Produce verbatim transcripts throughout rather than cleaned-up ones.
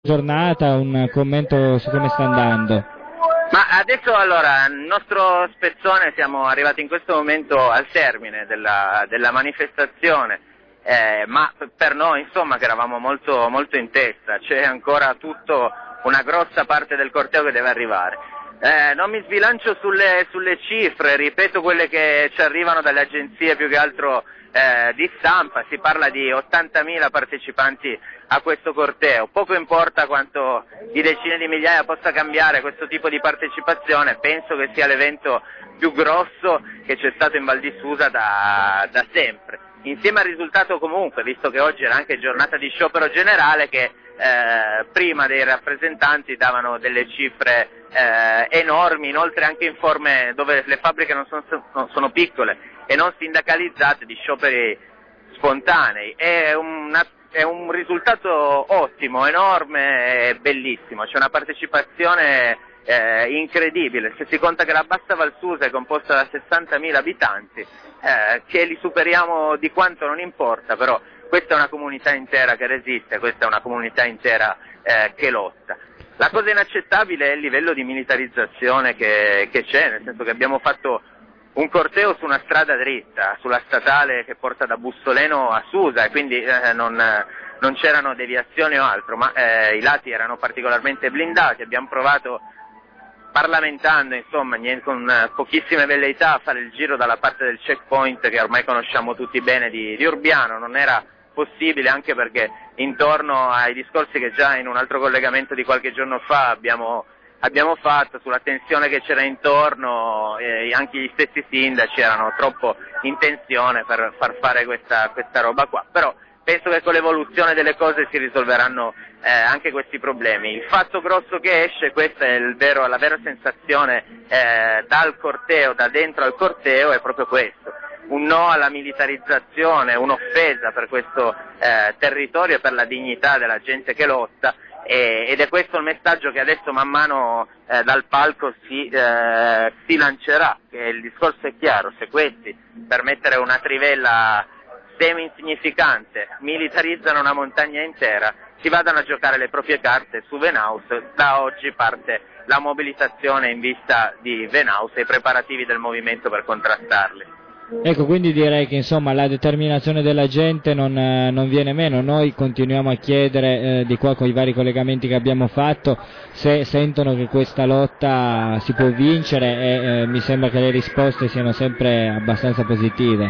giornata, un commento su come sta andando. Ma adesso allora, il nostro spezzone, siamo arrivati in questo momento al termine della, della manifestazione, eh, ma per noi insomma che eravamo molto, molto in testa, c'è ancora tutto, una grossa parte del corteo che deve arrivare. Eh, non mi sbilancio sulle, sulle cifre, ripeto quelle che ci arrivano dalle agenzie più che altro eh, di stampa, si parla di ottantamila partecipanti a questo corteo, poco importa quanto di decine di migliaia possa cambiare questo tipo di partecipazione, penso che sia l'evento più grosso che c'è stato in Val di Susa da, da sempre, insieme al risultato comunque, visto che oggi era anche giornata di sciopero generale, che eh, prima dei rappresentanti davano delle cifre eh, enormi, inoltre anche in forme dove le fabbriche non sono, non sono piccole e non sindacalizzate, di scioperi spontanei. È una È un risultato ottimo, enorme e bellissimo, c'è una partecipazione eh, incredibile, se si conta che la Bassa Val Susa è composta da sessantamila abitanti, eh, che li superiamo di quanto non importa, però questa è una comunità intera che resiste, questa è una comunità intera eh, che lotta. La cosa inaccettabile è il livello di militarizzazione che, che c'è, nel senso che abbiamo fatto un corteo su una strada dritta, sulla statale che porta da Bussoleno a Susa, e quindi eh, non, non c'erano deviazioni o altro, ma eh, i lati erano particolarmente blindati, abbiamo provato parlamentando, insomma, niente, con pochissime velleità, a fare il giro dalla parte del checkpoint che ormai conosciamo tutti bene di, di Urbiano, non era possibile, anche perché intorno ai discorsi che già in un altro collegamento di qualche giorno fa abbiamo abbiamo fatto sulla tensione che c'era intorno, eh, anche gli stessi sindaci erano troppo in tensione per far fare questa, questa roba qua, però penso che con l'evoluzione delle cose si risolveranno eh, anche questi problemi. Il fatto grosso che esce, questa è il vero, la vera sensazione eh, dal corteo, da dentro al corteo, è proprio questo. Un no alla militarizzazione, un'offesa per questo eh, territorio e per la dignità della gente che lotta, e, ed è questo il messaggio che adesso man mano eh, dal palco si, eh, si lancerà, che il discorso è chiaro: se questi, per mettere una trivella semi-insignificante, militarizzano una montagna intera, si vadano a giocare le proprie carte su Venaus. Da oggi parte la mobilitazione in vista di Venaus e i preparativi del movimento per contrastarli. Ecco, quindi direi che insomma la determinazione della gente non, eh, non viene meno. Noi continuiamo a chiedere eh, di qua con i vari collegamenti che abbiamo fatto se sentono che questa lotta si può vincere, e eh, mi sembra che le risposte siano sempre abbastanza positive.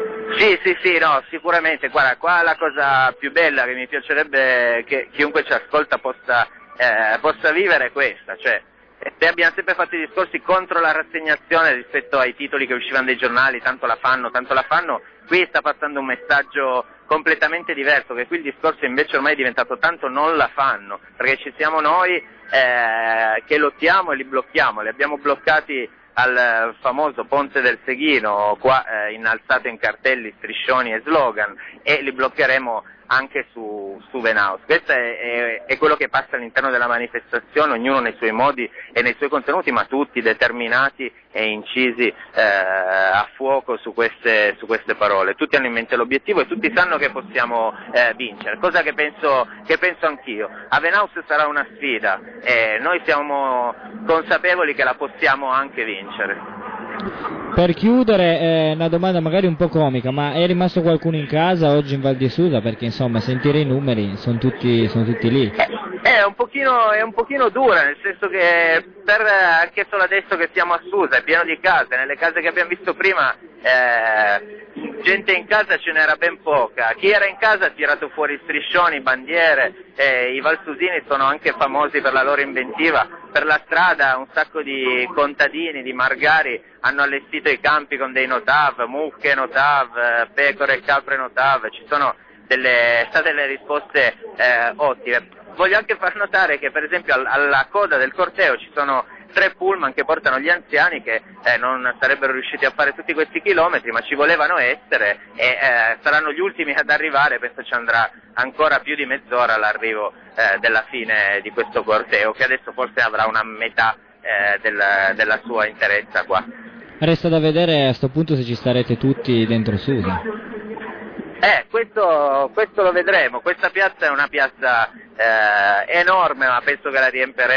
Sì, sì, sì, no, sicuramente. Guarda, qua la cosa più bella che mi piacerebbe che chiunque ci ascolta possa, eh, possa vivere è questa, cioè e abbiamo sempre fatto i discorsi contro la rassegnazione rispetto ai titoli che uscivano dai giornali, tanto la fanno, tanto la fanno. Qui sta passando un messaggio completamente diverso, che qui il discorso invece ormai è diventato tanto non la fanno, perché ci siamo noi eh, che lottiamo e li blocchiamo, li abbiamo bloccati al famoso Ponte del Seghino, qua eh, innalzato in cartelli, striscioni e slogan, e li bloccheremo anche su, su Venaus. Questo è, è, è quello che passa all'interno della manifestazione, ognuno nei suoi modi e nei suoi contenuti, ma tutti determinati e incisi eh, a fuoco su queste, su queste parole. Tutti hanno in mente l'obiettivo e tutti sanno che possiamo eh, vincere, cosa che penso, che penso anch'io. A Venaus sarà una sfida e noi siamo consapevoli che la possiamo anche vincere. Per chiudere, eh, una domanda magari un po' comica, ma è rimasto qualcuno in casa oggi in Val di Susa? Perché insomma, sentire i numeri, sono tutti, sono tutti lì. È un pochino, è un pochino dura, nel senso che per, anche solo adesso che siamo a Susa è pieno di case, nelle case che abbiamo visto prima eh, gente in casa ce n'era ben poca. Chi era in casa ha tirato fuori striscioni, bandiere, eh, i valsusini sono anche famosi per la loro inventiva. Per la strada un sacco di contadini, di margari hanno allestito i campi con dei notav, mucche notav, pecore e capre notav, ci sono delle, state delle risposte eh, ottime. Voglio anche far notare che per esempio alla coda del corteo ci sono tre pullman che portano gli anziani che eh, non sarebbero riusciti a fare tutti questi chilometri, ma ci volevano essere e eh, saranno gli ultimi ad arrivare. Penso ci andrà ancora più di mezz'ora all'arrivo eh, della fine di questo corteo, che adesso forse avrà una metà eh, del, della sua interezza qua. Resta da vedere a sto punto se ci starete tutti dentro Susa. Eh, questo, questo lo vedremo. Questa piazza è una piazza eh, enorme, ma penso che la riempiremo